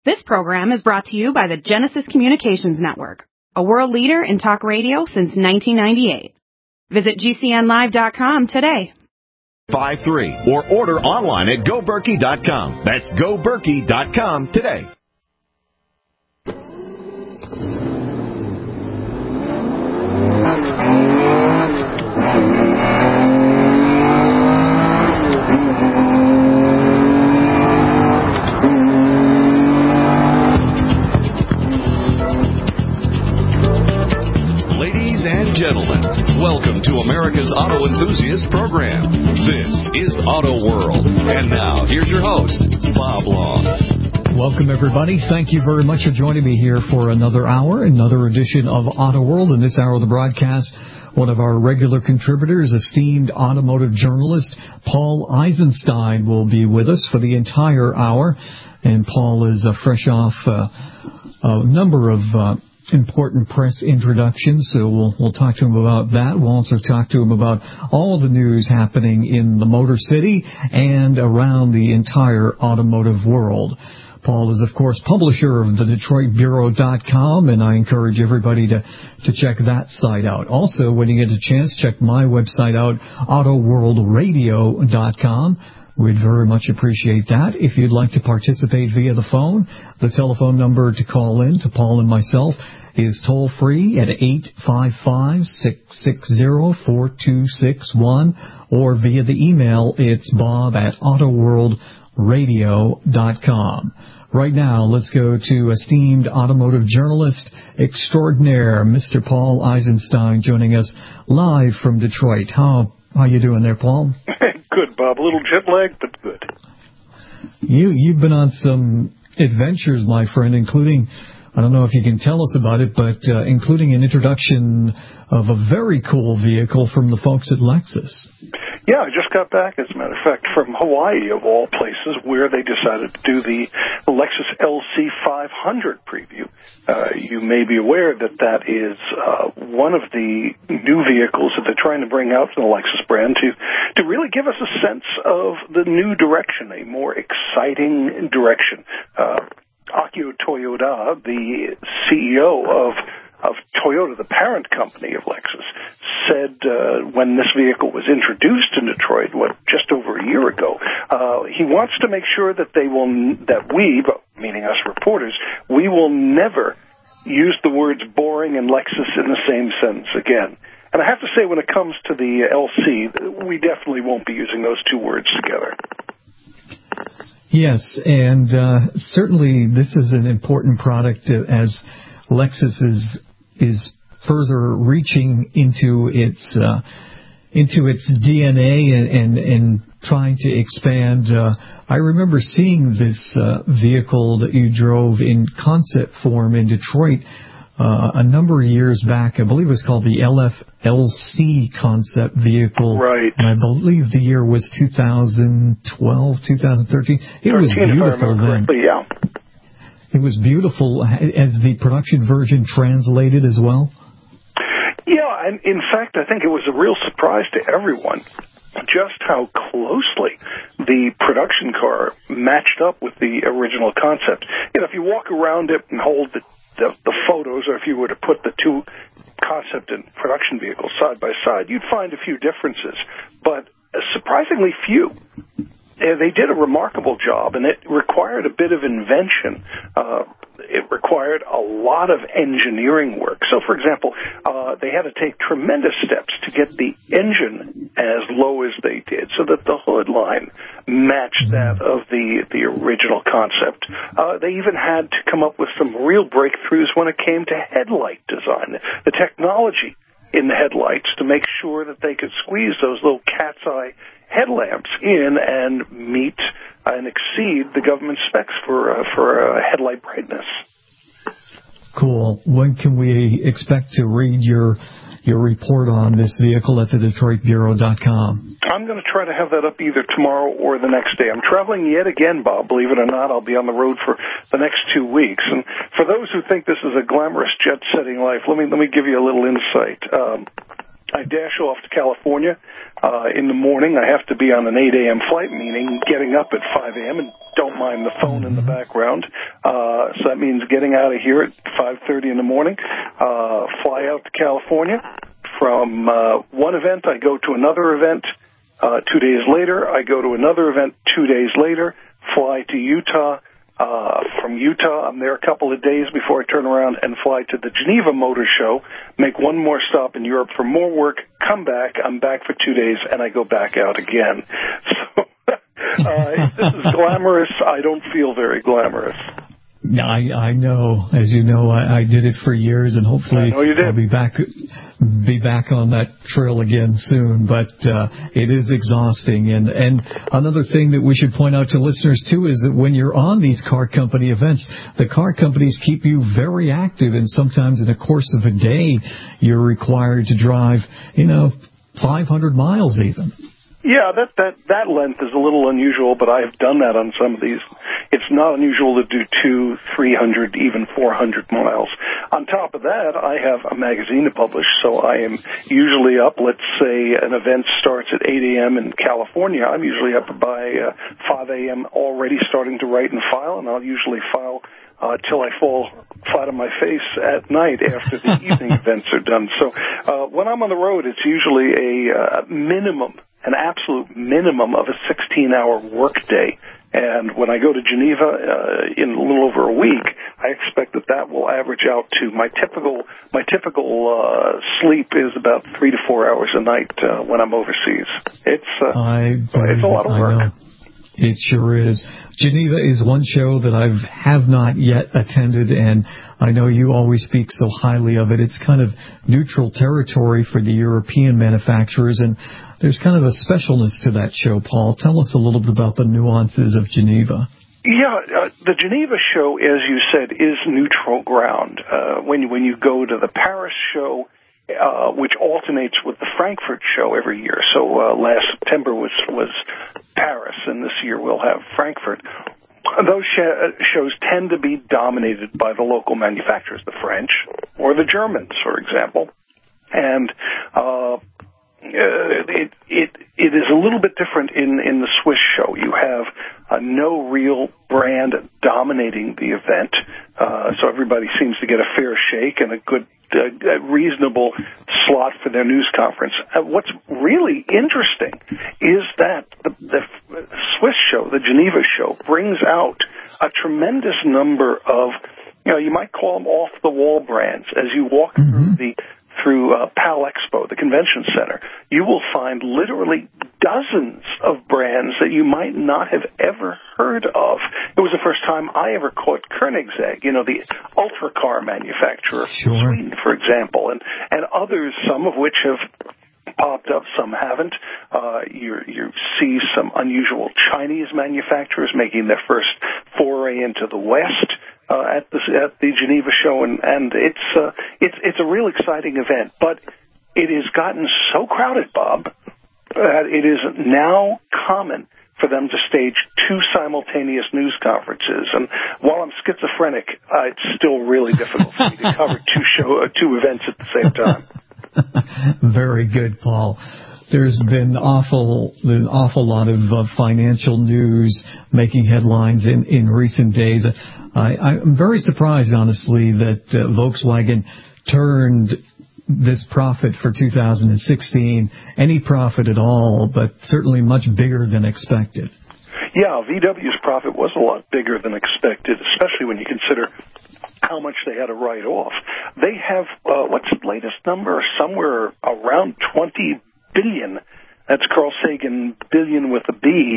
This program is brought to you by the Genesis Communications Network, a world leader in talk radio since 1998. Visit GCNlive.com today. 53 or order online at GoBerkey.com. That's GoBerkey.com today. Gentlemen, welcome to America's Auto Enthusiast Program. This is Auto World. And now, here's your host, Bob Long. Welcome, everybody. Thank you very much for joining me here for another hour, another edition of Auto World. In this hour of the broadcast, one of our regular contributors, esteemed automotive journalist Paul Eisenstein, will be with us for the entire hour. And Paul is fresh off a number of important press introductions, so we'll talk to him about that. We'll also talk to him about all the news happening in the Motor City and around the entire automotive world. Paul is, of course, publisher of the DetroitBureau.com, and I encourage everybody to check that site out. Also, when you get a chance, check my website out, AutoWorldRadio.com. We'd very much appreciate that. If you'd like to participate via the phone, the telephone number to call in to Paul and myself is toll-free at 855-660-4261, or via the email, it's bob@autoworldradio.com. Right now, let's go to esteemed automotive journalist extraordinaire, Mr. Paul Eisenstein, joining us live from Detroit. How you doing there, Paul? Good, Bob. A little jet lagged, but good. You've been on some adventures, my friend, including, I don't know if you can tell us about it, but including an introduction of a very cool vehicle from the folks at Lexus. Yeah, I just got back, as a matter of fact, from Hawaii, of all places, where they decided to do the Lexus LC500 preview. You may be aware that is one of the new vehicles that they're trying to bring out from the Lexus brand to really give us a sense of the new direction, a more exciting direction. Akio Toyoda, the CEO of Toyota, the parent company of Lexus, said when this vehicle was introduced in Detroit, just over a year ago, he wants to make sure that we, meaning us reporters, we will never use the words boring and Lexus in the same sentence again. And I have to say, when it comes to the LC, we definitely won't be using those two words together. Yes, and certainly this is an important product as Lexus is further reaching into its DNA and trying to expand. I remember seeing this vehicle that you drove in concept form in Detroit a number of years back. I believe it was called the LFLC concept vehicle. Right. And I believe the year was 2012, 2013. It was beautiful then. Yeah. It was beautiful. As the production version translated as well? Yeah, and in fact, I think it was a real surprise to everyone just how closely the production car matched up with the original concept. You know, if you walk around it and hold the photos, or if you were to put the two concept and production vehicles side by side, you'd find a few differences, but surprisingly few. They did a remarkable job, and it required a bit of invention. It required a lot of engineering work. So, for example, they had to take tremendous steps to get the engine as low as they did so that the hood line matched that of the original concept. They even had to come up with some real breakthroughs when it came to headlight design. The technology in the headlights to make sure that they could squeeze those little cat's eye headlamps in and meet and exceed the government specs for headlight brightness. Cool. When can we expect to read your report on this vehicle at the DetroitBureau.com? I'm going to try to have that up either tomorrow or the next day. I'm traveling yet again, Bob. Believe it or not, I'll be on the road for the next 2 weeks. And for those who think this is a glamorous jet-setting life, let me give you a little insight. I dash off to California in the morning. I have to be on an 8 a.m. flight, meaning getting up at 5 a.m. and don't mind the phone in the background. So that means getting out of here at 5:30 in the morning, fly out to California. From one event, I go to another event. 2 days later, I go to another event. 2 days later, fly to Utah. From Utah, I'm there a couple of days before I turn around and fly to the Geneva Motor Show, make one more stop in Europe for more work, come back, I'm back for 2 days, and I go back out again. So if this is glamorous, I don't feel very glamorous. I know. As you know, I did it for years, and hopefully I'll be back on that trail again soon. But it is exhausting. And another thing that we should point out to listeners, too, is that when you're on these car company events, the car companies keep you very active, and sometimes in the course of a day, you're required to drive, 500 miles even. Yeah, that length is a little unusual, but I've done that on some of these. It's not unusual to do 200, 300, even 400 miles. On top of that, I have a magazine to publish, so I am usually up. Let's say an event starts at 8 a.m. in California. I'm usually up by 5 a.m. already starting to write and file, and I'll usually file till I fall flat on my face at night after the evening events are done. So when I'm on the road, it's usually an absolute minimum of a 16-hour workday. And when I go to Geneva in a little over a week, I expect that will average out to my typical sleep is about 3 to 4 hours a night when I'm overseas. It's a lot of work. I know. It sure is. Geneva is one show that I have not yet attended, and I know you always speak so highly of it. It's kind of neutral territory for the European manufacturers, and there's kind of a specialness to that show, Paul. Tell us a little bit about the nuances of Geneva. Yeah, the Geneva show, as you said, is neutral ground. When you go to the Paris show, which alternates with the Frankfurt show every year. So last September was Paris, and this year we'll have Frankfurt. Those shows tend to be dominated by the local manufacturers, the French or the Germans, for example. And it is a little bit different in the Swiss show. You have no real brand dominating the event, so everybody seems to get a fair shake and a reasonable slot for their news conference. What's really interesting is that the Swiss show, the Geneva show, brings out a tremendous number of, you might call them off-the-wall brands. As you walk through PAL Expo, the convention center, you will find literally dozens of brands that you might not have ever heard of. It was the first time I ever caught Koenigsegg, the ultra car manufacturer from Sweden, for example, and others, some of which have popped up, some haven't. You see some unusual Chinese manufacturers making their first foray into the West at the Geneva show, and it's a real exciting event. But it has gotten so crowded, Bob, that it is now common for them to stage two simultaneous news conferences. And while I'm schizophrenic, it's still really difficult for me to cover two events at the same time. Very good, Paul. There's been an awful lot of financial news making headlines in recent days. I'm very surprised, honestly, that Volkswagen turned this profit for 2016, any profit at all, but certainly much bigger than expected. Yeah, VW's profit was a lot bigger than expected, especially when you consider how much they had to write off. They have, what's the latest number? Somewhere around 20 billion. That's Carl Sagan, billion with a B,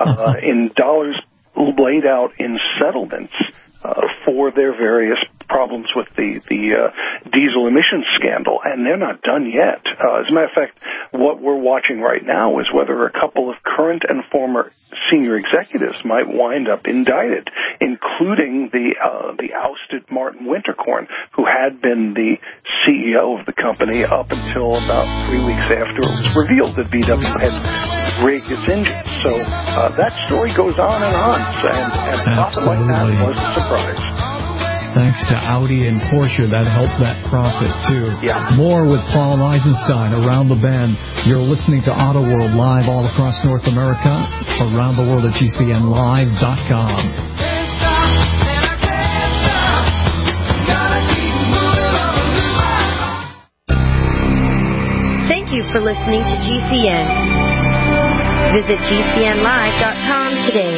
in dollars laid out in settlements for their various problems with the diesel emissions scandal, and they're not done yet. As a matter of fact, what we're watching right now is whether a couple of current and former senior executives might wind up indicted, including the ousted Martin Winterkorn, who had been the CEO of the company up until about 3 weeks after it was revealed that VW had rigged its engine. So that story goes on, and a profit like that was a surprise. Thanks to Audi and Porsche, that helped that profit, too. Yeah. More with Paul Eisenstein, Around the Bend. You're listening to Auto World live all across North America, around the world at GCNlive.com. Thank you for listening to GCN. Visit GCNlive.com today.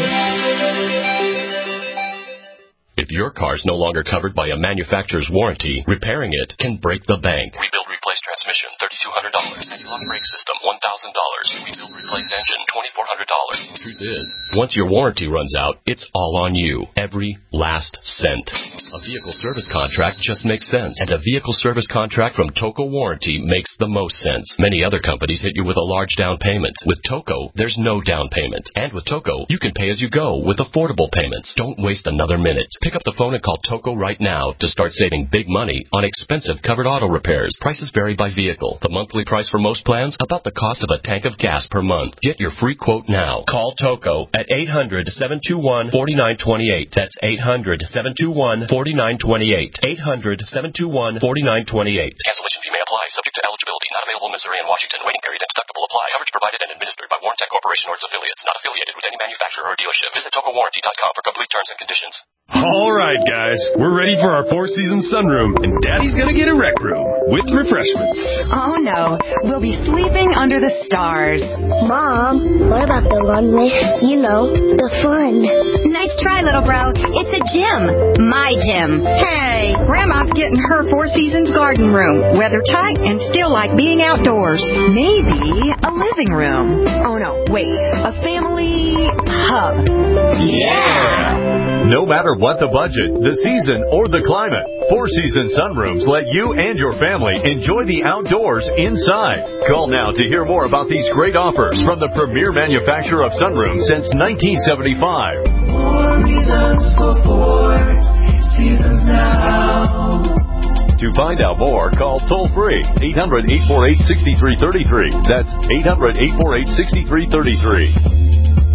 If your car's no longer covered by a manufacturer's warranty, repairing it can break the bank. Rebuild, replace transmission, $3,200. Anti-lock brake system, $1,000. Rebuild, replace engine, $2,400. Truth is, once your warranty runs out, it's all on you. Every last cent. A vehicle service contract just makes sense. And a vehicle service contract from Toco Warranty makes the most sense. Many other companies hit you with a large down payment. With Toco, there's no down payment. And with Toco, you can pay as you go with affordable payments. Don't waste another minute. Pick up the phone and call Toco right now to start saving big money on expensive covered auto repairs. Prices vary by vehicle. The monthly price for most plans, about the cost of a tank of gas per month. Get your free quote now. Call Toco at 800-721-4928. That's 800-721-4928. 800-721-4928. Cancellation fee may apply, subject to eligibility. Not available in Missouri and Washington. Waiting period and deductible apply. Coverage provided and administered by Warrantech Corporation or its affiliates. Not affiliated with any manufacturer or dealership. Visit TocoWarranty.com for complete terms and conditions. All right, guys. We're ready for our four-season sunroom, and Daddy's going to get a rec room with refreshments. Oh, no. We'll be sleeping under the stars. Mom, what about the one with, the fun? Nice try, little bro. It's a gym. My gym. Hey, Grandma's getting her Four Seasons garden room. Weather tight and still like being outdoors. Maybe a living room. Oh, no. Wait. A family hub. Yeah! No matter what the budget, the season, or the climate, Four Seasons Sunrooms let you and your family enjoy the outdoors inside. Call now to hear more about these great offers from the premier manufacturer of sunrooms since 1975. More reasons for Four Seasons now. To find out more, call toll-free 800-848-6333. That's 800-848-6333.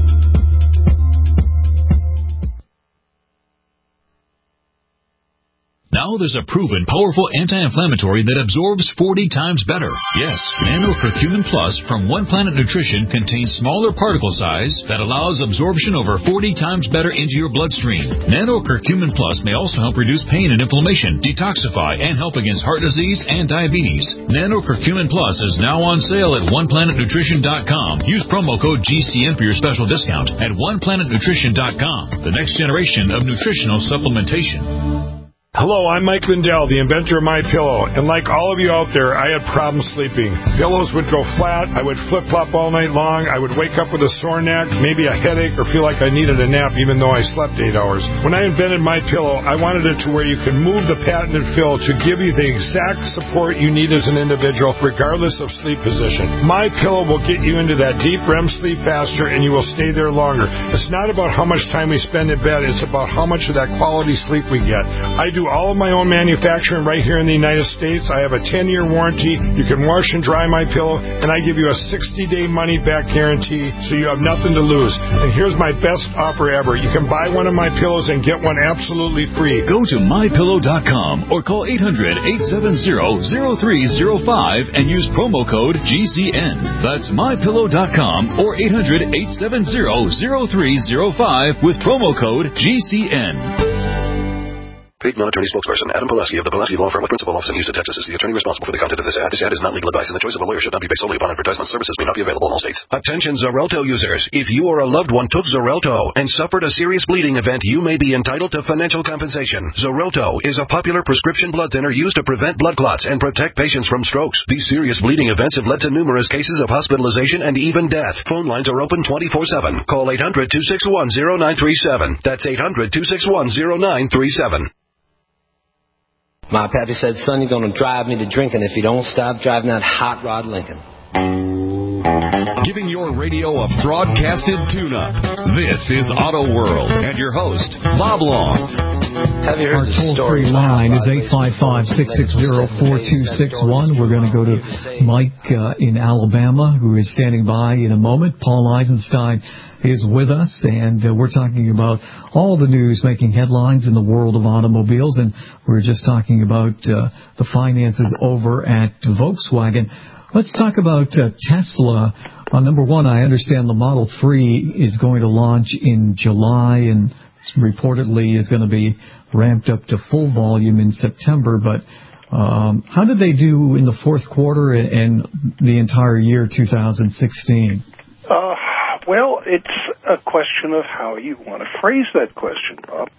Now there's a proven, powerful anti-inflammatory that absorbs 40 times better. Yes, Nano Curcumin Plus from One Planet Nutrition contains smaller particle size that allows absorption over 40 times better into your bloodstream. Nano Curcumin Plus may also help reduce pain and inflammation, detoxify, and help against heart disease and diabetes. Nano Curcumin Plus is now on sale at OnePlanetNutrition.com. Use promo code GCN for your special discount at OnePlanetNutrition.com, the next generation of nutritional supplementation. Hello, I'm Mike Lindell, the inventor of MyPillow, and like all of you out there, I had problems sleeping. Pillows would go flat, I would flip-flop all night long, I would wake up with a sore neck, maybe a headache, or feel like I needed a nap even though I slept 8 hours. When I invented MyPillow, I wanted it to where you can move the patented fill to give you the exact support you need as an individual, regardless of sleep position. MyPillow will get you into that deep REM sleep faster, and you will stay there longer. It's not about how much time we spend in bed, it's about how much of that quality sleep we get. I do all of my own manufacturing right here in the United States. I have a 10-year warranty. You can wash and dry my pillow, and I give you a 60-day money-back guarantee, so you have nothing to lose. And here's my best offer ever. You can buy one of my pillows and get one absolutely free. Go to MyPillow.com or call 800-870-0305 and use promo code GCN. That's MyPillow.com or 800-870-0305 with promo code GCN. Paid non-attorney spokesperson Adam Pulaski of the Pulaski Law Firm with principal office in Houston, Texas, is the attorney responsible for the content of this ad. This ad is not legal advice, and the choice of a lawyer should not be based solely upon advertisement. Services may not be available in all states. Attention Xarelto users. If you or a loved one took Xarelto and suffered a serious bleeding event, you may be entitled to financial compensation. Xarelto is a popular prescription blood thinner used to prevent blood clots and protect patients from strokes. These serious bleeding events have led to numerous cases of hospitalization and even death. Phone lines are open 24/7. Call 800-261-0937. That's 800-261-0937. My pappy said, son, you're going to drive me to drinking if you don't stop driving that hot rod Lincoln. Giving your radio a broadcasted tune-up. This is Auto World and your host, Bob Long. Have you heard Our toll-free line is 855-660-4261. We're going to go to Mike in Alabama, who is standing by in a moment. Paul Eisenstein is with us, and we're talking about all the news making headlines in the world of automobiles, and we're just talking about the finances over at Volkswagen. Let's talk about Tesla. Number one, I understand the Model 3 is going to launch in July, and reportedly is going to be ramped up to full volume in September, but how did they do in the fourth quarter and the entire year 2016? Well, it's a question of how you want to phrase that question, Bob.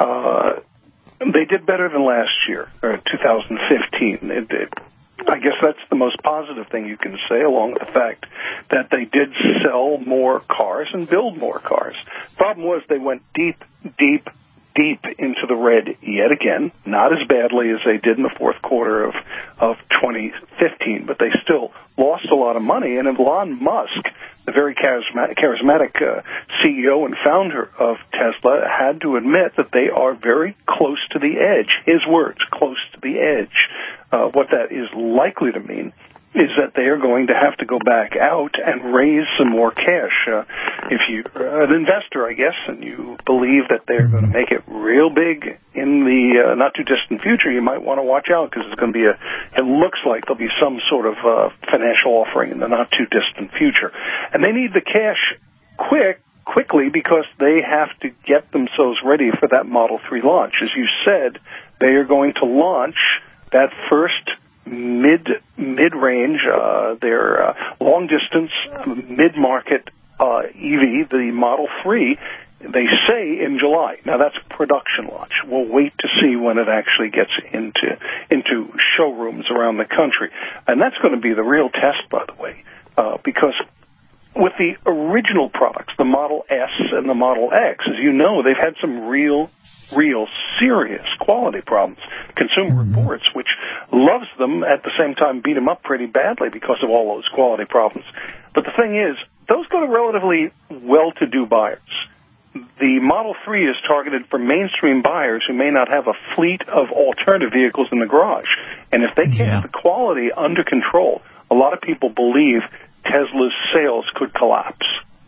They did better than last year, or 2015. I guess that's the most positive thing you can say, along with the fact that they did sell more cars and build more cars. Problem was they went deep into the red yet again, not as badly as they did in the fourth quarter of 2015, but they still lost a lot of money. And Elon Musk, the very charismatic CEO and founder of Tesla, had to admit that they are very close to the edge. His words, close to the edge. What that is likely to mean is that they are going to have to go back out and raise some more cash. If you're an investor, I guess, and you believe that they're going to make it real big in the not-too-distant future, you might want to watch out, because it's going to be it looks like there'll be some sort of financial offering in the not-too-distant future. And they need the cash quickly, because they have to get themselves ready for that Model 3 launch. As you said, they are going to launch that first mid-range, their long-distance, mid-market EV, the Model 3, they say in July. Now, that's production launch. We'll wait to see when it actually gets into showrooms around the country. And that's going to be the real test, by the way, because with the original products, the Model S and the Model X, as you know, they've had some real serious quality problems. Consumer Reports, which loves them, at the same time beat them up pretty badly because of all those quality problems. But the thing is, those go to relatively well-to-do buyers. The Model 3 is targeted for mainstream buyers who may not have a fleet of alternative vehicles in the garage. And if they can't have the quality under control, a lot of people believe Tesla's sales could collapse.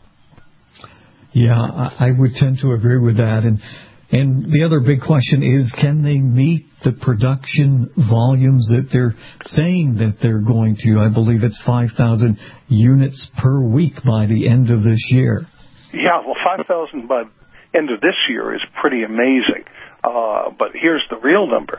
Yeah, I would tend to agree with that. And the other big question is, can they meet the production volumes that they're saying that they're going to? I believe it's 5,000 units per week by the end of this year. Yeah, well, 5,000 by the end of this year is pretty amazing. But here's the real number.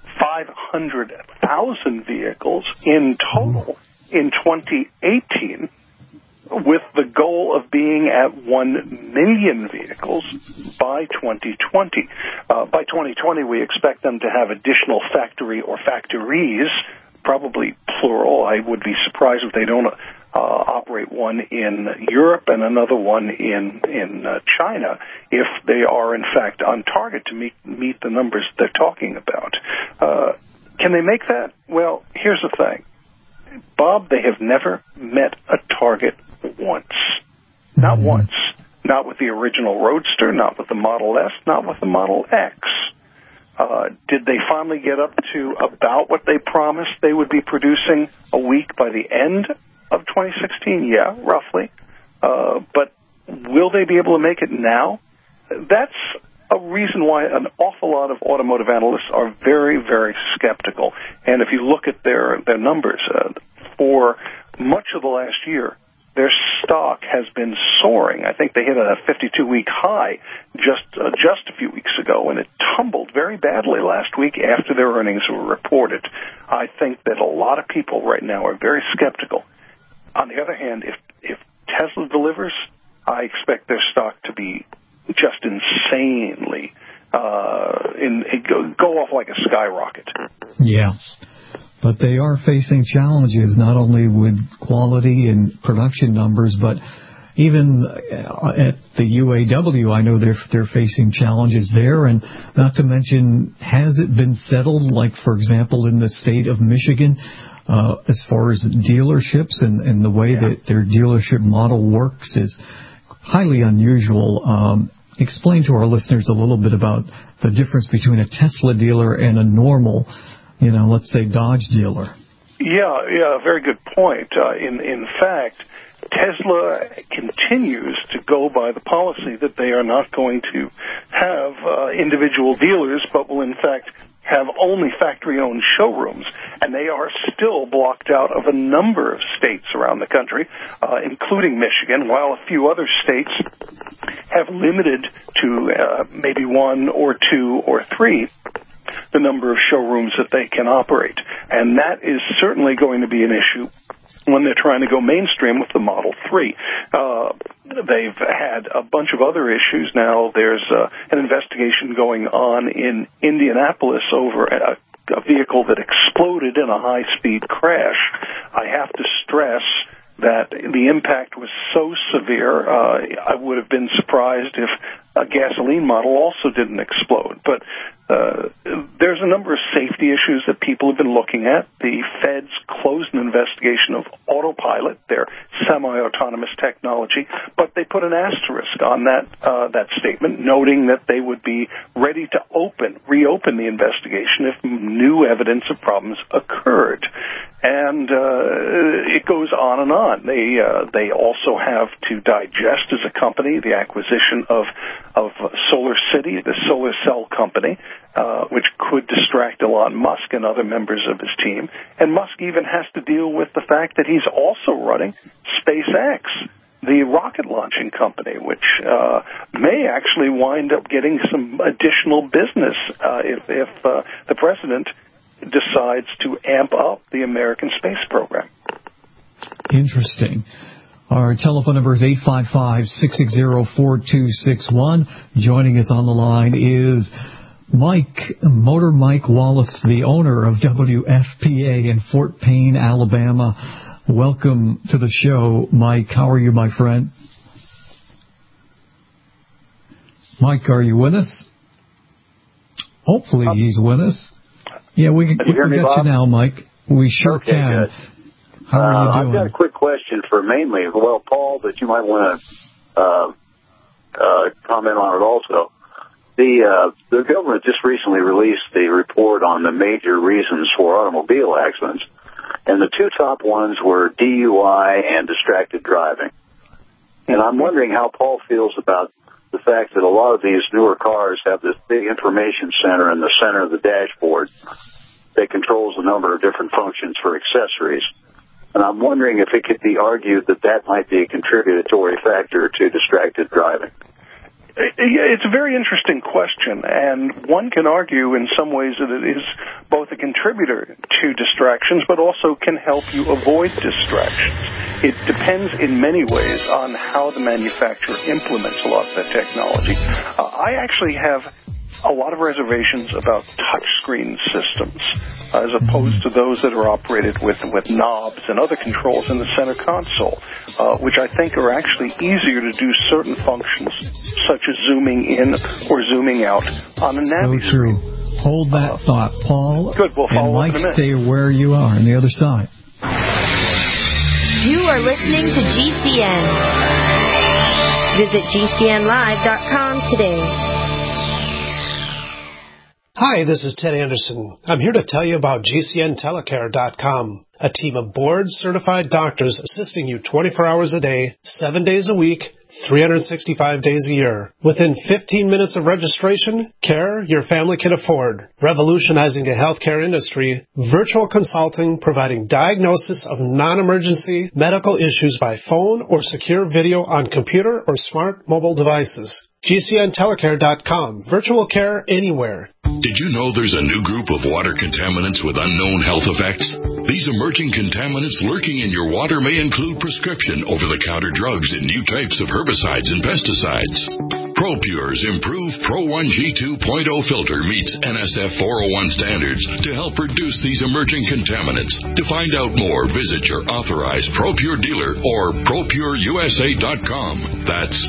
500,000 vehicles in total in 2018, with the goal of being at 1 million vehicles by 2020. By 2020, we expect them to have additional factory or factories, probably plural. I would be surprised if they don't operate one in Europe and another one in China, if they are, in fact, on target to meet the numbers they're talking about. Can they make that? Well, here's the thing. Bob, they have never met a target once. Not once. Not with the original Roadster, not with the Model S, not with the Model X. Did they finally get up to about what they promised they would be producing a week by the end of 2016? Yeah, roughly. But will they be able to make it now? That's a reason why an awful lot of automotive analysts are very, very skeptical. And if you look at their numbers, for much of the last year, their stock has been soaring. I think they hit a 52-week high just a few weeks ago, and it tumbled very badly last week after their earnings were reported. I think that a lot of people right now are very skeptical. On the other hand, if Tesla delivers, I expect their stock to be just insanely go off like a skyrocket. Yeah. But they are facing challenges not only with quality and production numbers, but even at the UAW, I know they're facing challenges there. And not to mention, has it been settled, like, for example, in the state of Michigan, as far as dealerships and the way that their dealership model works is highly unusual. Explain to our listeners a little bit about the difference between a Tesla dealer and a normal, let's say Dodge dealer. Yeah, very good point. In fact, Tesla continues to go by the policy that they are not going to have individual dealers, but will in fact have only factory-owned showrooms, and they are still blocked out of a number of states around the country, including Michigan, while a few other states have limited to maybe 1 or 2 or 3 the number of showrooms that they can operate. And that is certainly going to be an issue when they're trying to go mainstream with the Model 3. They've had a bunch of other issues now. There's an investigation going on in Indianapolis over a vehicle that exploded in a high-speed crash. I have to stress that the impact was so severe, I would have been surprised if a gasoline model also didn't explode. But there's a number of safety issues that people have been looking at. The feds closed an investigation of Autopilot, their semi-autonomous technology, but they put an asterisk on that statement, noting that they would be ready to reopen the investigation if new evidence of problems occurred. And it goes on and on. They also have to digest as a company the acquisition of Solar City, the solar cell company, which could distract Elon Musk and other members of his team. And Musk even has to deal with the fact that he's also running SpaceX, the rocket launching company, which may actually wind up getting some additional business if the president decides to amp up the American space program. Interesting. Our telephone number is 855-660-4261. Joining us on the line is Motor Mike Wallace, the owner of WFPA in Fort Payne, Alabama. Welcome to the show, Mike. How are you, my friend? Mike, are you with us? Hopefully he's with us. Yeah, we got you now, Mike. We sure can. Good. How are you doing? I've got a quick question for mainly, Paul, but you might want to comment on it also. The government just recently released the report on the major reasons for automobile accidents, and the 2 top ones were DUI and distracted driving. And I'm wondering how Paul feels about the fact that a lot of these newer cars have this big information center in the center of the dashboard that controls a number of different functions for accessories. And I'm wondering if it could be argued that that might be a contributory factor to distracted driving. It's a very interesting question, and one can argue in some ways that it is both a contributor to distractions, but also can help you avoid distractions. It depends in many ways on how the manufacturer implements a lot of that technology. I actually have a lot of reservations about touchscreen systems as opposed to those that are operated with knobs and other controls in the center console, which I think are actually easier to do certain functions, such as zooming in or zooming out on a navi screen. Hold that thought, Paul. Good, we'll follow and up in a minute. Stay where you are on the other side. You are listening to GCN. Visit GCNlive.com today. Hi, this is Ted Anderson. I'm here to tell you about GCNtelecare.com, a team of board-certified doctors assisting you 24 hours a day, 7 days a week, 365 days a year. Within 15 minutes of registration, care your family can afford. Revolutionizing the healthcare industry, virtual consulting providing diagnosis of non-emergency medical issues by phone or secure video on computer or smart mobile devices. GCNtelecare.com. Virtual care anywhere. Did you know there's a new group of water contaminants with unknown health effects? These emerging contaminants lurking in your water may include prescription over-the-counter drugs and new types of herbicides and pesticides. ProPure's improved Pro 1G 2.0 filter meets NSF 401 standards to help reduce these emerging contaminants. To find out more, visit your authorized ProPure dealer or ProPureUSA.com. That's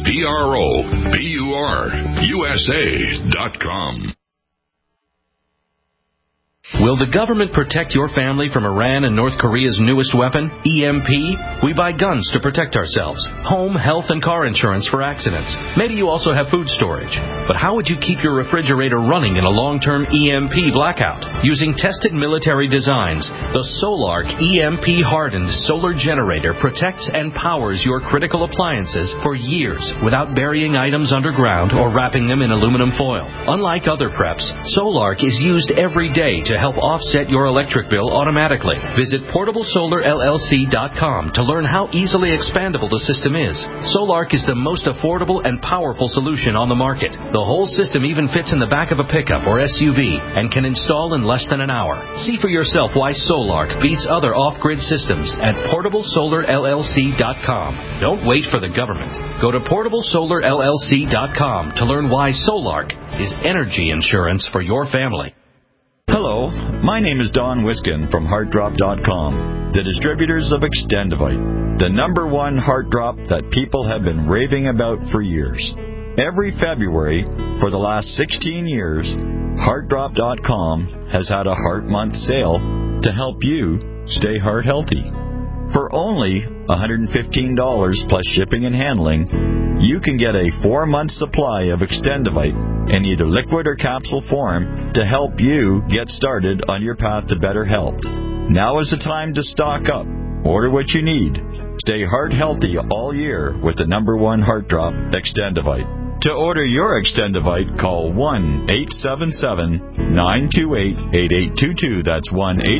ProPureUSA.com. Will the government protect your family from Iran and North Korea's newest weapon, EMP? We buy guns to protect ourselves, home, health, and car insurance for accidents. Maybe you also have food storage. But how would you keep your refrigerator running in a long-term EMP blackout? Using tested military designs, the Solark EMP-hardened solar generator protects and powers your critical appliances for years without burying items underground or wrapping them in aluminum foil. Unlike other preps, Solark is used every day to help offset your electric bill automatically. Visit PortableSolarLLC.com to learn how easily expandable the system is. Solark is the most affordable and powerful solution on the market. The whole system even fits in the back of a pickup or SUV and can install in less than an hour. See for yourself why Solark beats other off-grid systems at PortableSolarLLC.com. Don't wait for the government. Go to PortableSolarLLC.com to learn why Solark is energy insurance for your family. Hello, my name is Don Wiskin from HeartDrop.com, the distributors of Extendivite, the #1 heart drop that people have been raving about for years. Every February for the last 16 years, HeartDrop.com has had a Heart Month sale to help you stay heart healthy. For only $115 plus shipping and handling, you can get a 4-month supply of Extendivite in either liquid or capsule form to help you get started on your path to better health. Now is the time to stock up. Order what you need. Stay heart healthy all year with the #1 heart drop, Extendivite. To order your Extendivite, call 1-877-928-8822. That's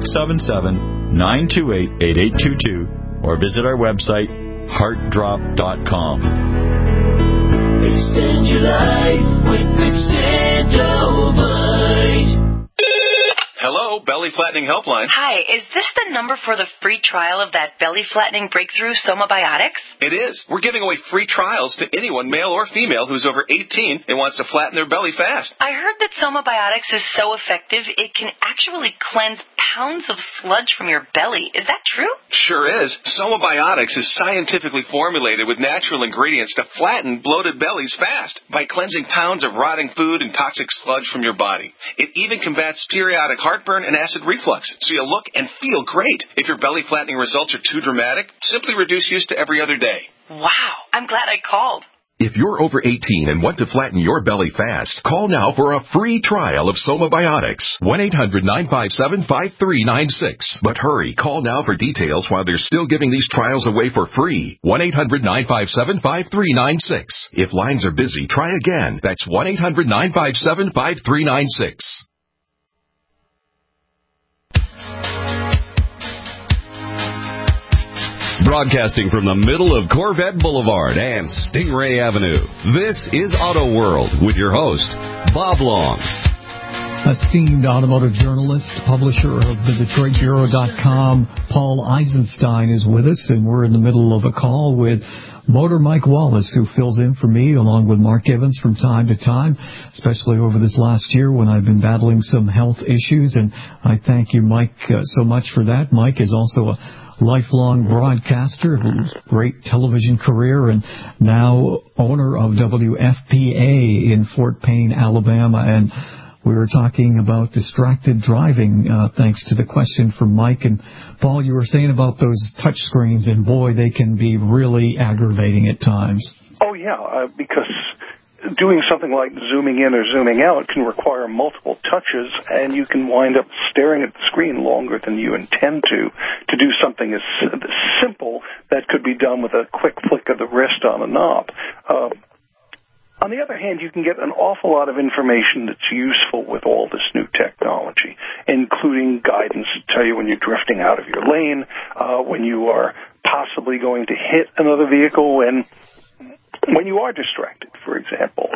1-877-928-8822. Or visit our website, heartdrop.com. Extend your life with Extendivite. Hello, Belly Flattening Helpline. Hi, is this the number for the free trial of that belly flattening breakthrough, Somabiotics? It is. We're giving away free trials to anyone, male or female, who's over 18 and wants to flatten their belly fast. I heard that Somabiotics is so effective it can actually cleanse pounds of sludge from your belly. Is that true? Sure is. Somabiotics is scientifically formulated with natural ingredients to flatten bloated bellies fast by cleansing pounds of rotting food and toxic sludge from your body. It even combats periodic heartburn and acid reflux, so you'll look and feel great. If your belly flattening results are too dramatic, simply reduce use to every other day. Wow, I'm glad I called. If you're over 18 and want to flatten your belly fast, call now for a free trial of Somabiotics. 1-800-957-5396. But hurry, call now for details while they're still giving these trials away for free. 1-800-957-5396. If lines are busy, try again. That's 1-800-957-5396. Broadcasting from the middle of Corvette Boulevard and Stingray Avenue, this is Auto World with your host, Bob Long. Esteemed automotive journalist, publisher of the DetroitBureau.com, Paul Eisenstein is with us, and we're in the middle of a call with Motor Mike Wallace, who fills in for me along with Mark Evans from time to time, especially over this last year when I've been battling some health issues, and I thank you, Mike, so much for that. Mike is also a lifelong broadcaster, whose great television career, and now owner of WFPA in Fort Payne, Alabama. And we were talking about distracted driving, thanks to the question from Mike. And Paul, you were saying about those touch screens, and boy, they can be really aggravating at times. Oh, yeah, because doing something like zooming in or zooming out can require multiple touches, and you can wind up staring at the screen longer than you intend to do something as simple that could be done with a quick flick of the wrist on a knob. On the other hand, you can get an awful lot of information that's useful with all this new technology, including guidance to tell you when you're drifting out of your lane, when you are possibly going to hit another vehicle, and when you are distracted, for example.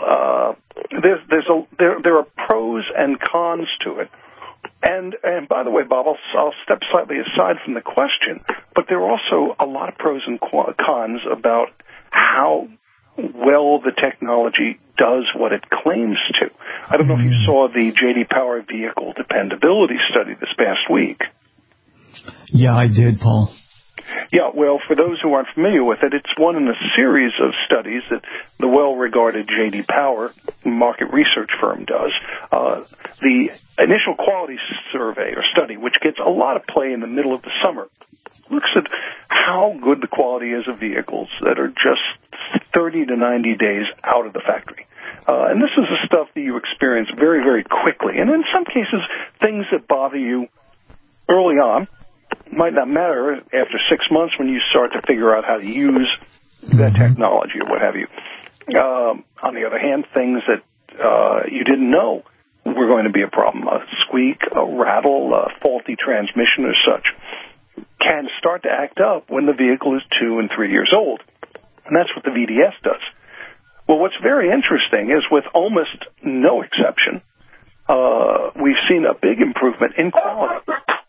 There are pros and cons to it. And by the way, Bob, I'll step slightly aside from the question, but there are also a lot of pros and cons about how well the technology does what it claims to. I don't know if you saw the J.D. Power vehicle dependability study this past week. Yeah, I did, Paul. Yeah, well, for those who aren't familiar with it, it's one in a series of studies that the well-regarded J.D. Power market research firm does. The initial quality survey or study, which gets a lot of play in the middle of the summer, looks at how good the quality is of vehicles that are just 30 to 90 days out of the factory. And this is the stuff that you experience very, very quickly. And in some cases, things that bother you early on might not matter after 6 months when you start to figure out how to use that technology or what have you. On the other hand, things that you didn't know were going to be a problem, a squeak, a rattle, a faulty transmission or such, can start to act up when the vehicle is 2 and 3 years old. And that's what the VDS does. Well, what's very interesting is with almost no exception, we've seen a big improvement in quality.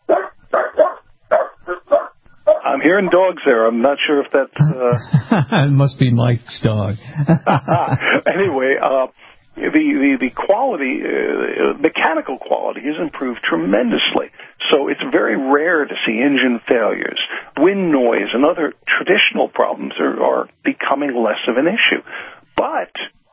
I'm hearing dogs there. I'm not sure if that's... It must be Mike's dog. Anyway, the quality, mechanical quality has improved tremendously. So it's very rare to see engine failures. Wind noise and other traditional problems are becoming less of an issue. But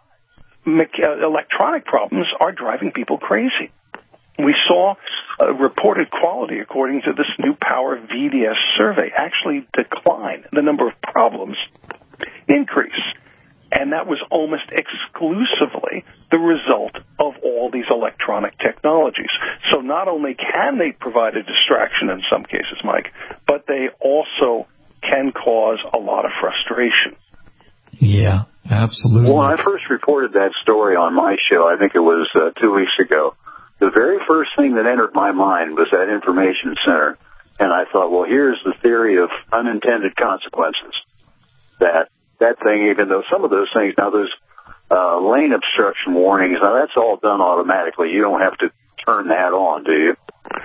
electronic problems are driving people crazy. We saw reported quality, according to this new Power VDS survey, actually decline. The number of problems increase. And that was almost exclusively the result of all these electronic technologies. So not only can they provide a distraction in some cases, Mike, but they also can cause a lot of frustration. Yeah, absolutely. Well, when I first reported that story on my show, I think it was 2 weeks ago, the very first thing that entered my mind was that information center. And I thought, well, here's the theory of unintended consequences. That thing, even though some of those things, now those lane obstruction warnings, now that's all done automatically. You don't have to turn that on, do you?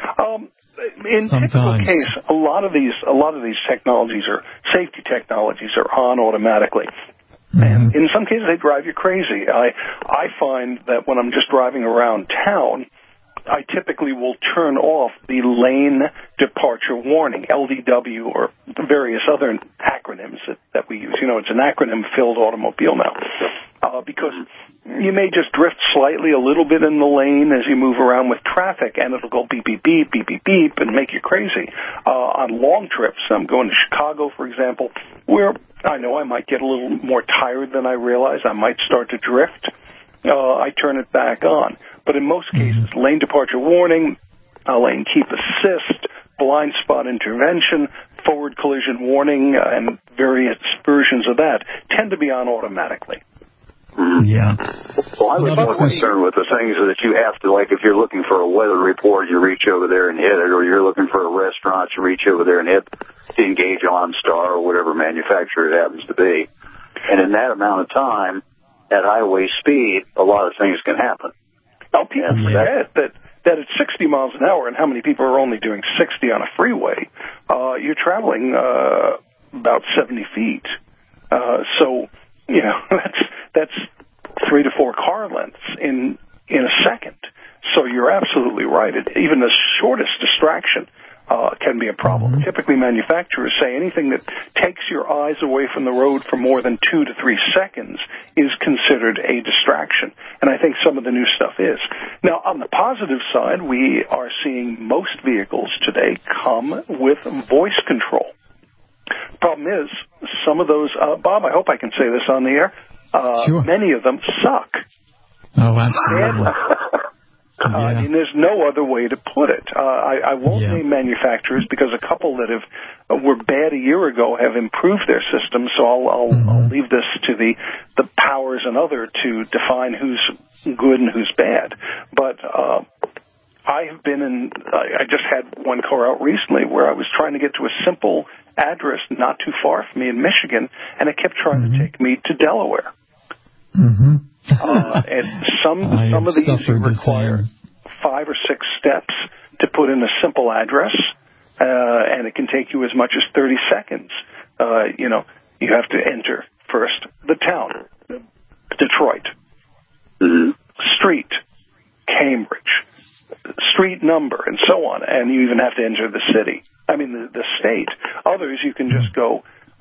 In typical case, a lot of these technologies or safety technologies are on automatically. And in some cases, they drive you crazy. I find that when I'm just driving around town, I typically will turn off the lane departure warning, LDW, or various other acronyms that we use. You know, it's an acronym-filled automobile now, because you may just drift slightly a little bit in the lane as you move around with traffic, and it'll go beep, beep, beep, beep, beep, beep, and make you crazy. On long trips, I'm going to Chicago, for example, where I know I might get a little more tired than I realize. I might start to drift. I turn it back on. But in most cases, lane departure warning, lane keep assist, blind spot intervention, forward collision warning, and various versions of that tend to be on automatically. Yeah. Well, I was more concerned with the things that you have to, like if you're looking for a weather report, you reach over there and hit it, or you're looking for a restaurant, you reach over there and hit to engage OnStar or whatever manufacturer it happens to be. And in that amount of time, at highway speed, a lot of things can happen. Now, people forget that at 60 miles an hour, and how many people are only doing 60 on a freeway, you're traveling about 70 feet. So, you know, that's 3 to 4 car lengths in a second. So you're absolutely right. Even the shortest distraction can be a problem. Typically, manufacturers say anything that takes your eyes away from the road for more than 2 to 3 seconds is considered a distraction. And I think some of the new stuff is. Now, on the positive side, we are seeing most vehicles today come with voice control. Problem is, some of those, Bob, I hope I can say this on the air, sure. Many of them suck. Oh, absolutely. And there's no other way to put it. I won't name manufacturers because a couple that were bad a year ago have improved their system, so I'll leave this to the powers and other to define who's good and who's bad. But I just had one car out recently where I was trying to get to a simple address not too far from me in Michigan, and it kept trying to take me to Delaware. And some of these require 5 or 6 steps to put in a simple address, and it can take you as much as 30 seconds. You know, you have to enter first the town, Detroit, street, Cambridge, street number and so on, and you even have to enter the city. I mean, the state. Others, you can just go,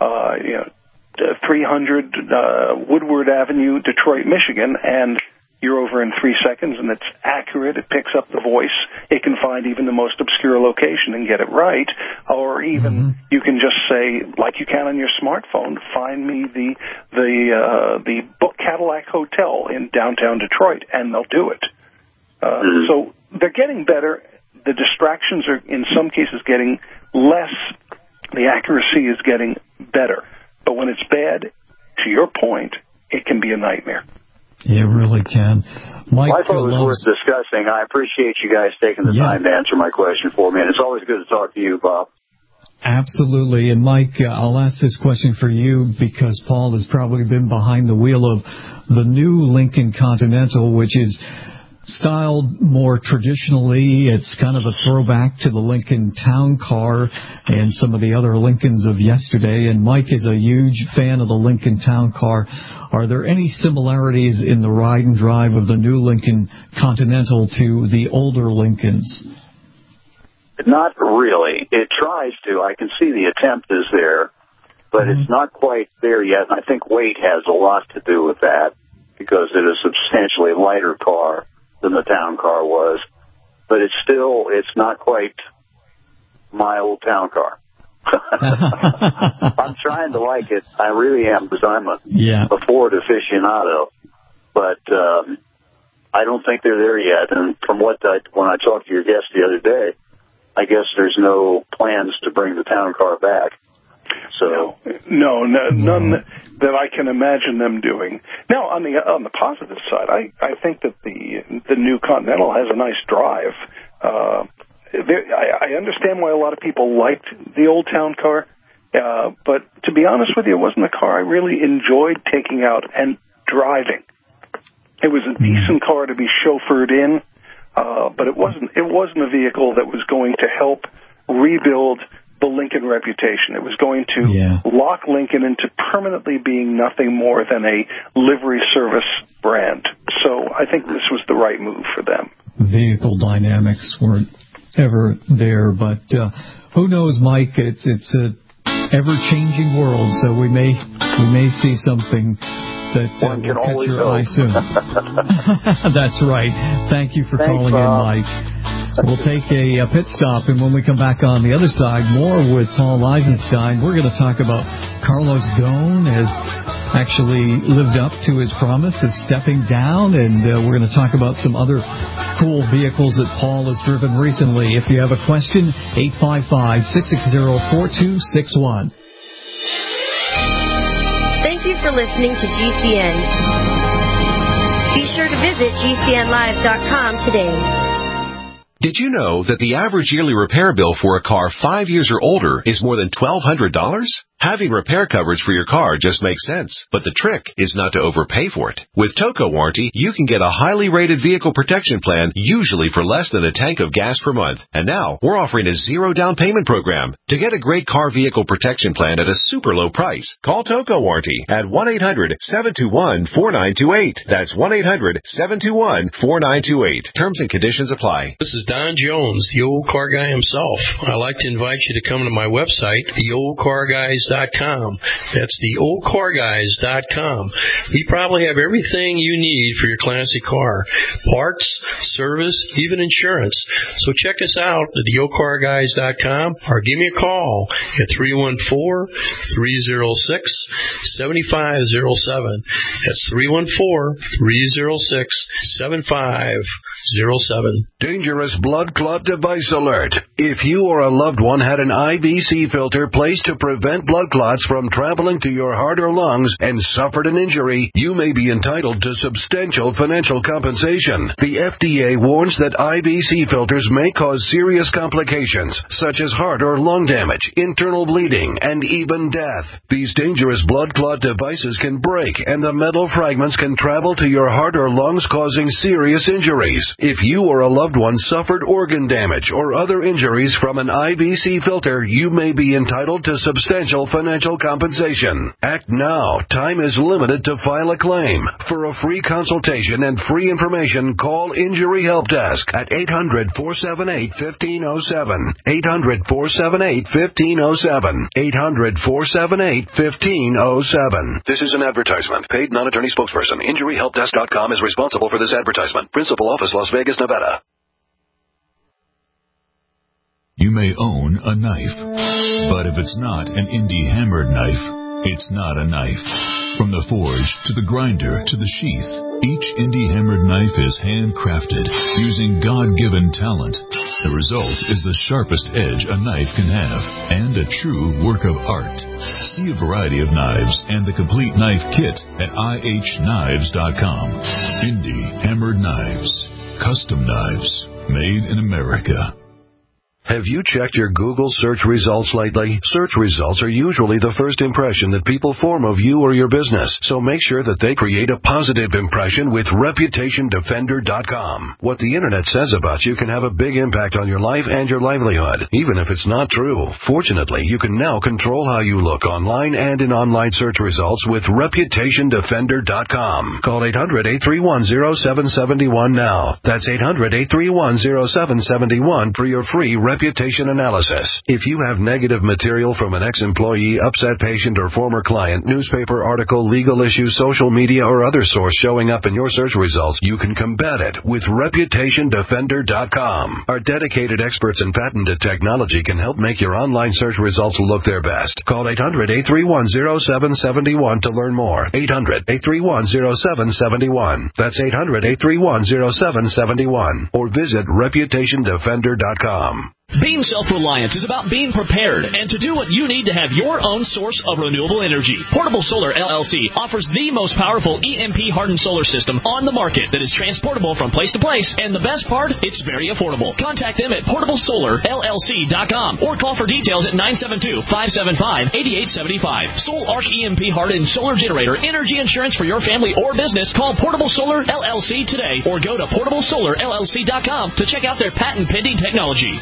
300 Woodward Avenue, Detroit, Michigan, and you're over in 3 seconds, and it's accurate. It picks up the voice. It can find even the most obscure location and get it right. Or even you can just say, like you can on your smartphone, find me the Book Cadillac Hotel in downtown Detroit, and they'll do it. So they're getting better. The distractions are, in some cases, getting less. The accuracy is getting better. But when it's bad, to your point, it can be a nightmare. It really can. Mike, I thought it was worth discussing. I appreciate you guys taking the time to answer my question for me, and it's always good to talk to you, Bob. Absolutely. And Mike, I'll ask this question for you because Paul has probably been behind the wheel of the new Lincoln Continental, which is styled more traditionally. It's kind of a throwback to the Lincoln Town Car and some of the other Lincolns of yesterday. And Mike is a huge fan of the Lincoln Town Car. Are there any similarities in the ride and drive of the new Lincoln Continental to the older Lincolns? Not really. It tries to. I can see the attempt is there, but it's not quite there yet. And I think weight has a lot to do with that because it is a substantially lighter car than the Town Car was. But it's not quite my old Town Car. I'm trying to like it. I really am because I'm a Ford aficionado. But I don't think they're there yet. And from when I talked to your guest the other day, I guess there's no plans to bring the Town Car back. So none that I can imagine them doing. Now, on the positive side, I think that the new Continental has a nice drive. I understand why a lot of people liked the old Town Car, but to be honest with you, it wasn't a car I really enjoyed taking out and driving. It was a decent car to be chauffeured in, but it wasn't a vehicle that was going to help rebuild the Lincoln reputation. It was going to lock Lincoln into permanently being nothing more than a livery service brand. So I think this was the right move for them. Vehicle dynamics weren't ever there, but who knows, Mike? It's a ever-changing world, so we may see something that will catch your eye soon. That's right. Thank you for calling in, Mike. We'll take a pit stop, and when we come back on the other side, more with Paul Eisenstein. We're going to talk about Carlos Ghosn has actually lived up to his promise of stepping down, and we're going to talk about some other cool vehicles that Paul has driven recently. If you have a question, 855-660-4261. Thank you for listening to GCN. Be sure to visit GCNlive.com today. Did you know that the average yearly repair bill for a car 5 years or older is more than $1,200? Having repair coverage for your car just makes sense, but the trick is not to overpay for it. With Toco Warranty, you can get a highly rated vehicle protection plan, usually for less than a tank of gas per month. And now, we're offering a zero down payment program. To get a great car vehicle protection plan at a super low price, call Toco Warranty at 1-800-721-4928. That's 1-800-721-4928. Terms and conditions apply. This is Don Jones, the old car guy himself. I'd like to invite you to come to my website, theoldcarguys.com. That's theoldcarguys.com. We probably have everything you need for your classic car. Parts, service, even insurance. So check us out at theoldcarguys.com or give me a call at 314-306-7507. That's 314-306-7507. Dangerous blood clot device alert. If you or a loved one had an IVC filter placed to prevent blood clots from traveling to your heart or lungs and suffered an injury, you may be entitled to substantial financial compensation. The FDA warns that IVC filters may cause serious complications, such as heart or lung damage, internal bleeding, and even death. These dangerous blood clot devices can break, and the metal fragments can travel to your heart or lungs, causing serious injuries. If you or a loved one suffered organ damage or other injuries from an IBC filter, you may be entitled to substantial financial compensation. Act now. Time is limited to file a claim. For a free consultation and free information, call Injury Help Desk at 800-478-1507. 800-478-1507. 800-478-1507. This is an advertisement. Paid non-attorney spokesperson. InjuryHelpDesk.com is responsible for this advertisement. Principal office, Las Vegas, Nevada. You may own a knife, but if it's not an indie hammered knife, it's not a knife. From the forge to the grinder to the sheath, each indie hammered knife is handcrafted using God-given talent. The result is the sharpest edge a knife can have and a true work of art. See a variety of knives and the complete knife kit at ihknives.com. Indie hammered knives. Custom knives made in America. Have you checked your Google search results lately? Search results are usually the first impression that people form of you or your business, so make sure that they create a positive impression with ReputationDefender.com. What the Internet says about you can have a big impact on your life and your livelihood, even if it's not true. Fortunately, you can now control how you look online and in online search results with ReputationDefender.com. Call 800-831-0771 now. That's 800-831-0771 for your free reputation analysis. If you have negative material from an ex-employee, upset patient, or former client, newspaper article, legal issue, social media, or other source showing up in your search results, you can combat it with ReputationDefender.com. Our dedicated experts in patented technology can help make your online search results look their best. Call 800-831-0771 to learn more. 800-831-0771. That's 800-831-0771. Or visit ReputationDefender.com. Being self-reliant is about being prepared and to do what you need to have your own source of renewable energy. Portable Solar LLC offers the most powerful EMP-hardened solar system on the market that is transportable from place to place, and the best part, it's very affordable. Contact them at PortableSolarLLC.com or call for details at 972-575-8875. Soul Arc EMP-hardened solar generator energy insurance for your family or business. Call Portable Solar LLC today or go to PortableSolarLLC.com to check out their patent-pending technology.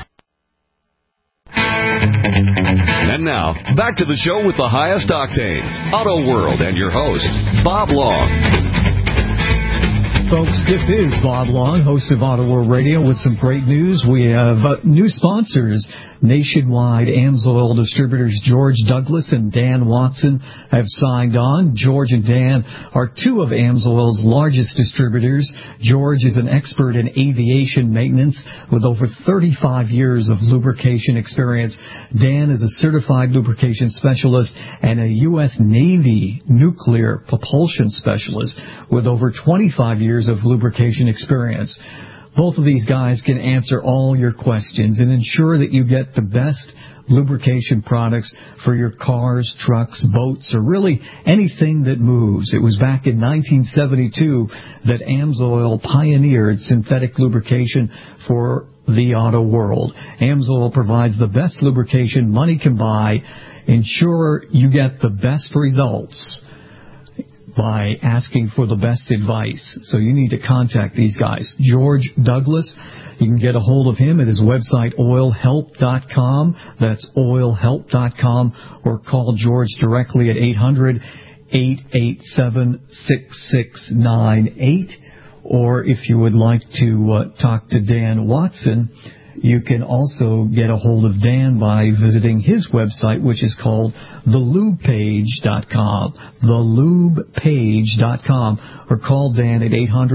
And now, back to the show with the highest octanes, Auto World, and your host, Bob Long. Folks, this is Bob Long, host of Auto World Radio, with some great news. We have new sponsors. Nationwide AMSOIL distributors George Douglas and Dan Watson have signed on. George and Dan are two of AMSOIL's largest distributors. George is an expert in aviation maintenance with over 35 years of lubrication experience. Dan is a certified lubrication specialist and a U.S. Navy nuclear propulsion specialist with over 25 years of lubrication experience. Both of these guys can answer all your questions and ensure that you get the best lubrication products for your cars, trucks, boats, or really anything that moves. It was back in 1972 that AMSOIL pioneered synthetic lubrication for the auto world. AMSOIL provides the best lubrication money can buy. Ensure you get the best results by asking for the best advice. So you need to contact these guys. George Douglas, you can get a hold of him at his website, oilhelp.com. That's oilhelp.com. Or call George directly at 800-887-6698. Or if you would like to talk to Dan Watson, you can also get a hold of Dan by visiting his website, which is called thelubepage.com. Thelubepage.com. Or call Dan at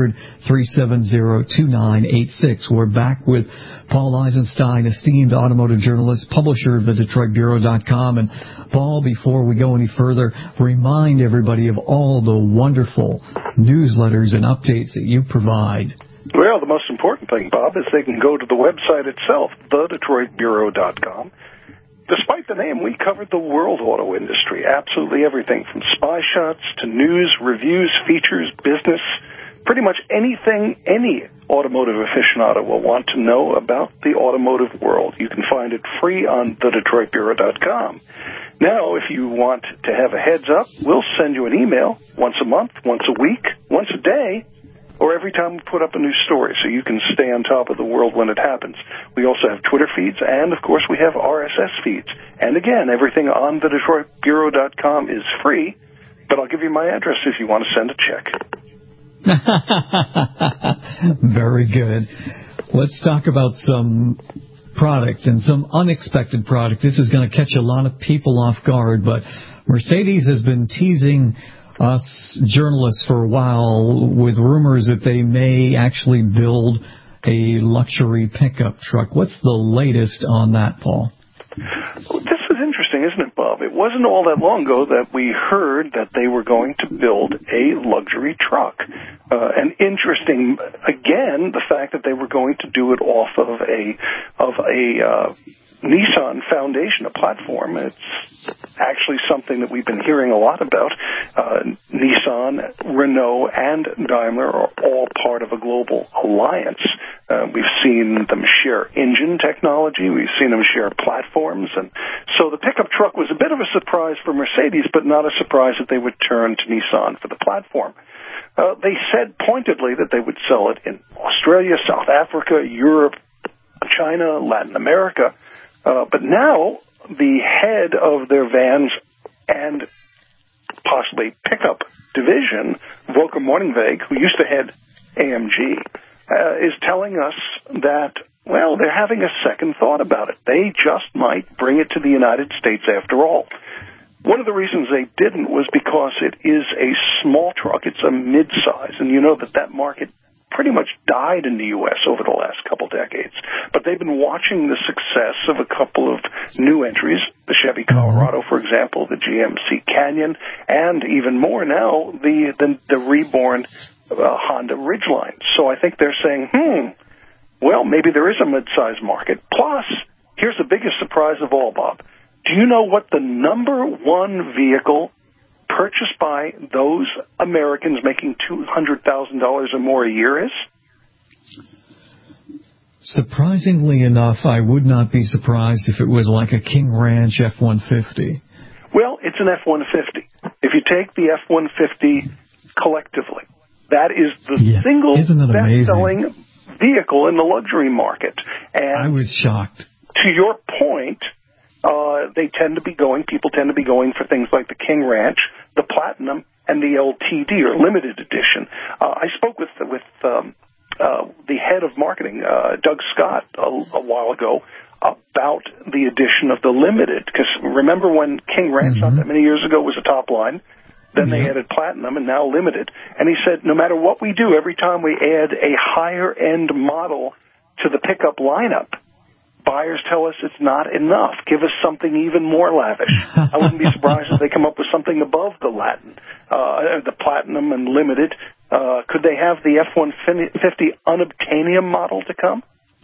800-370-2986. We're back with Paul Eisenstein, esteemed automotive journalist, publisher of the DetroitBureau.com. And Paul, before we go any further, remind everybody of all the wonderful newsletters and updates that you provide. Well, the most important thing, Bob, is they can go to the website itself, thedetroitbureau.com. Despite the name, we covered the world auto industry, absolutely everything from spy shots to news, reviews, features, business, pretty much anything any automotive aficionado will want to know about the automotive world. You can find it free on thedetroitbureau.com. Now, if you want to have a heads up, we'll send you an email once a month, once a week, once a day, or every time we put up a new story, so you can stay on top of the world when it happens. We also have Twitter feeds, and, of course, we have RSS feeds. And, again, everything on the DetroitBureau.com is free, but I'll give you my address if you want to send a check. Very good. Let's talk about some product and some unexpected product. This is going to catch a lot of people off guard, but Mercedes has been teasing us journalists for a while with rumors that they may actually build a luxury pickup truck. What's the latest on that, Paul? This is interesting, isn't it, Bob? It wasn't all that long ago that we heard that they were going to build a luxury truck. And interesting, again, the fact that they were going to do it off of a Nissan foundation, a platform. It's actually something that we've been hearing a lot about. Nissan, Renault, and Daimler are all part of a global alliance. We've seen them share engine technology. We've seen them share platforms. And so the pickup truck was a bit of a surprise for Mercedes, but not a surprise that they would turn to Nissan for the platform. They said pointedly that they would sell it in Australia, South Africa, Europe, China, Latin America. But now the head of their vans and possibly pickup division, Volker Morningweg, who used to head AMG, is telling us that, well, they're having a second thought about it. They just might bring it to the United States after all. One of the reasons they didn't was because it is a small truck. It's a mid-size, and you know that market pretty much died in the U.S. over the last couple decades. But they've been watching the success of a couple of new entries, the Chevy Colorado, for example, the GMC Canyon, and even more now, the reborn Honda Ridgeline. So I think they're saying, well, maybe there is a mid-size market. Plus, here's the biggest surprise of all, Bob. Do you know what the number one vehicle purchased by those Americans making $200,000 or more a year is? Surprisingly enough, I would not be surprised if it was like a King Ranch F-150. Well, it's an F-150. If you take the F-150 collectively, that is the single best-selling vehicle in the luxury market. And I was shocked. To your point, people tend to be going for things like the King Ranch, the Platinum, and the LTD, or limited edition. I spoke with the head of marketing, Doug Scott, a while ago about the addition of the limited, because remember when King Ranch, not that many years ago, was a top line, then they added Platinum and now limited. And he said, no matter what we do, every time we add a higher-end model to the pickup lineup, buyers tell us it's not enough. Give us something even more lavish. I wouldn't be surprised if they come up with something above the the Platinum and Limited. Could they have the F-150 unobtainium model to come?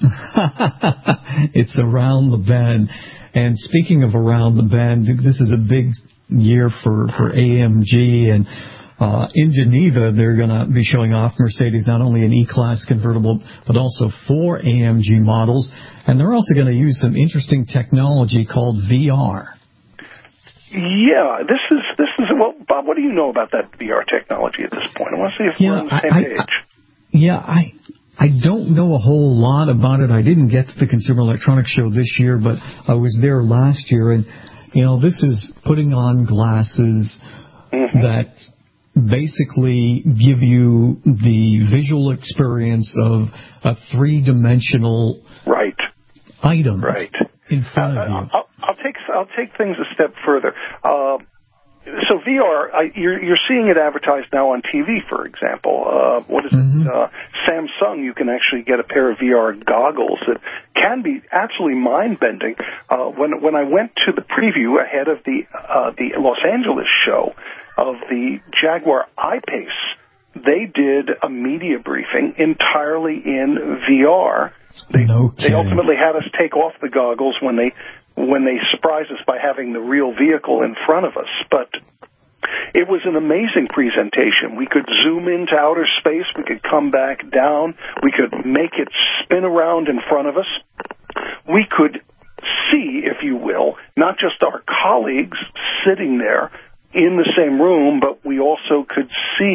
It's around the bend. And speaking of around the bend, this is a big year for AMG, and in Geneva, they're going to be showing off Mercedes, not only an E-Class convertible, but also 4 AMG models. And they're also going to use some interesting technology called VR. Yeah, this is well, Bob, what do you know about that VR technology at this point? I want to see if we're on the same page. I don't know a whole lot about it. I didn't get to the Consumer Electronics Show this year, but I was there last year. And, this is putting on glasses that basically give you the visual experience of a three-dimensional item in front of you. I'll take things a step further. So VR, you're seeing it advertised now on TV, for example. What is it? Samsung, you can actually get a pair of VR goggles that can be absolutely mind-bending. When I went to the preview ahead of the Los Angeles show of the Jaguar I-Pace, they did a media briefing entirely in VR. They ultimately had us take off the goggles when they surprised us by having the real vehicle in front of us. But it was an amazing presentation. We could zoom into outer space. We could come back down. We could make it spin around in front of us. We could see, if you will, not just our colleagues sitting there in the same room, but we also could see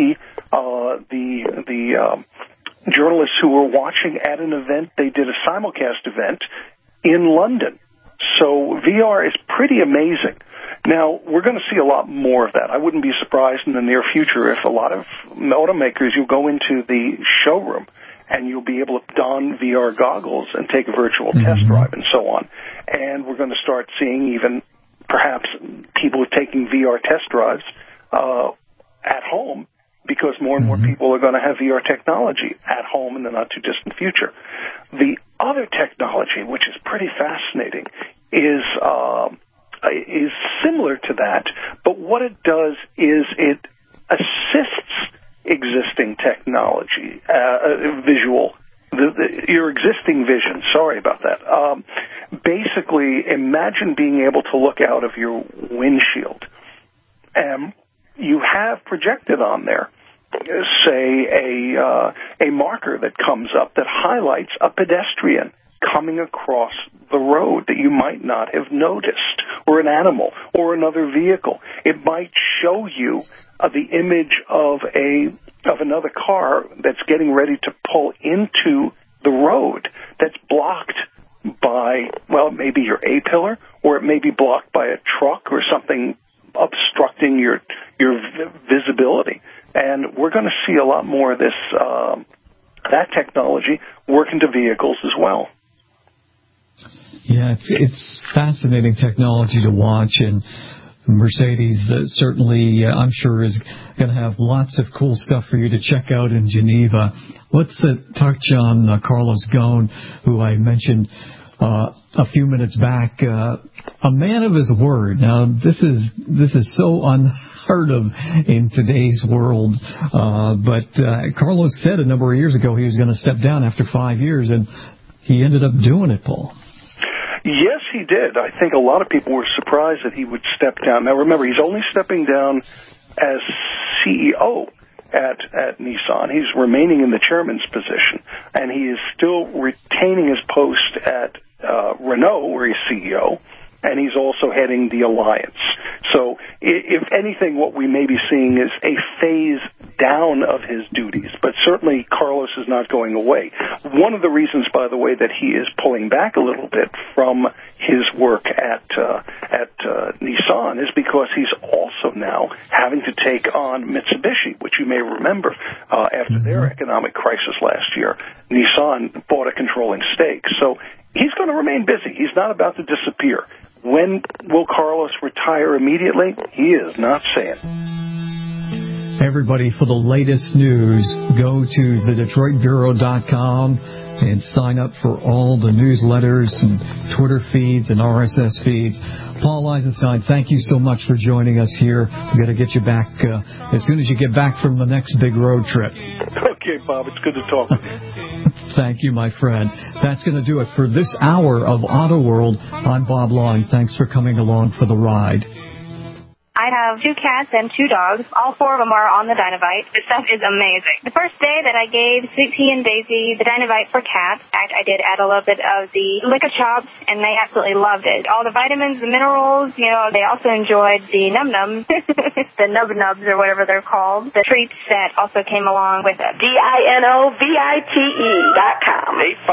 The journalists who were watching at an event, they did a simulcast event in London. So VR is pretty amazing. Now, we're going to see a lot more of that. I wouldn't be surprised in the near future if a lot of automakers, you'll go into the showroom and you'll be able to don VR goggles and take a virtual test drive and so on. And we're going to start seeing even perhaps people taking VR test drives at home, because more and more people are going to have VR technology at home in the not-too-distant future. The other technology, which is pretty fascinating, is similar to that, but what it does is it assists existing technology, your existing vision. Sorry about that. Basically, imagine being able to look out of your windshield. You have projected on there, say, a marker that comes up that highlights a pedestrian coming across the road that you might not have noticed, or an animal, or another vehicle. It might show you the image of another car that's getting ready to pull into the road that's blocked by, well, maybe your A-pillar, or it may be blocked by a truck or something obstructing your visibility. And we're going to see a lot more of this, that technology work into vehicles as well. Yeah, it's fascinating technology to watch, and Mercedes certainly, I'm sure, is going to have lots of cool stuff for you to check out in Geneva. Let's touch on Carlos Ghosn, who I mentioned a few minutes back, a man of his word. Now, this is so unheard of in today's world, but Carlos said a number of years ago he was going to step down after 5 years, and he ended up doing it, Paul. Yes, he did. I think a lot of people were surprised that he would step down. Now, remember, he's only stepping down as CEO at Nissan. He's remaining in the chairman's position, and he is still retaining his post at Renault, where he's CEO, and he's also heading the alliance. So, if anything, what we may be seeing is a phase down of his duties, but certainly Carlos is not going away. One of the reasons, by the way, that he is pulling back a little bit from his work at Nissan is because he's also now having to take on Mitsubishi, which you may remember after their economic crisis last year. Nissan bought a controlling stake. So he's going to remain busy. He's not about to disappear. When will Carlos retire immediately? He is not saying. Everybody, for the latest news, go to thedetroitbureau.com and sign up for all the newsletters and Twitter feeds and RSS feeds. Paul Eisenstein, thank you so much for joining us here. We've got to get you back as soon as you get back from the next big road trip. Okay, Bob, it's good to talk with you. Thank you, my friend. That's going to do it for this hour of Auto World. I'm Bob Long. Thanks for coming along for the ride. I have 2 cats and 2 dogs. All 4 of them are on the Dynovite. This stuff is amazing. The first day that I gave Sweet Pea and Daisy the Dynovite for cats, I did add a little bit of the Lick-A Chops, and they absolutely loved it. All the vitamins, the minerals, they also enjoyed the Num-Nums, the Nub-Nubs or whatever they're called, the treats that also came along with it. DINOVITE.com.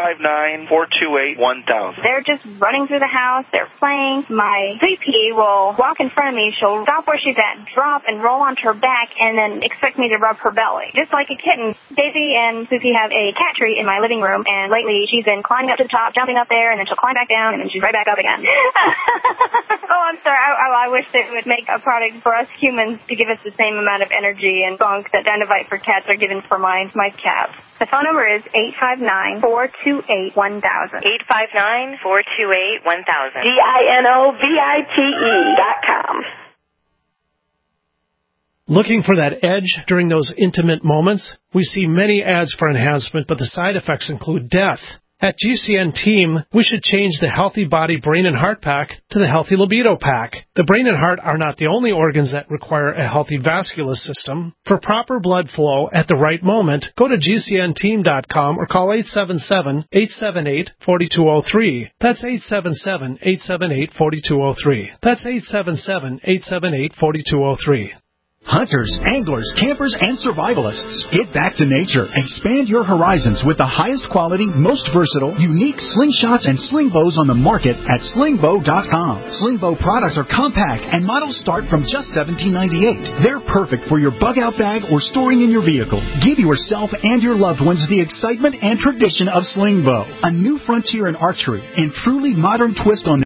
859-428-1000. They're just running through the house. They're playing. My Sweet Pea will walk in front of me. She'll stop where she's at, drop, and roll onto her back, and then expect me to rub her belly, just like a kitten. Daisy and Susie have a cat tree in my living room, and lately she's been climbing up to the top, jumping up there, and then she'll climb back down, and then she's right back up again. Oh, I'm sorry. I wish they would make a product for us humans to give us the same amount of energy and funk that Dynovite for cats are given for my cats. The phone number is 859-428-1000. 859-428-1000. DINOVITE.com. Looking for that edge during those intimate moments? We see many ads for enhancement, but the side effects include death. At GCN Team, we should change the Healthy Body, Brain, and Heart Pack to the Healthy Libido Pack. The brain and heart are not the only organs that require a healthy vascular system. For proper blood flow at the right moment, go to GCNteam.com or call 877-878-4203. That's 877-878-4203. That's 877-878-4203. Hunters, anglers, campers, and survivalists, get back to nature. Expand your horizons with the highest quality, most versatile, unique slingshots and sling bows on the market at slingbow.com. Slingbow products are compact and models start from just $17.98. They're perfect for your bug-out bag or storing in your vehicle. Give yourself and your loved ones the excitement and tradition of Slingbow, a new frontier in archery and truly modern twist on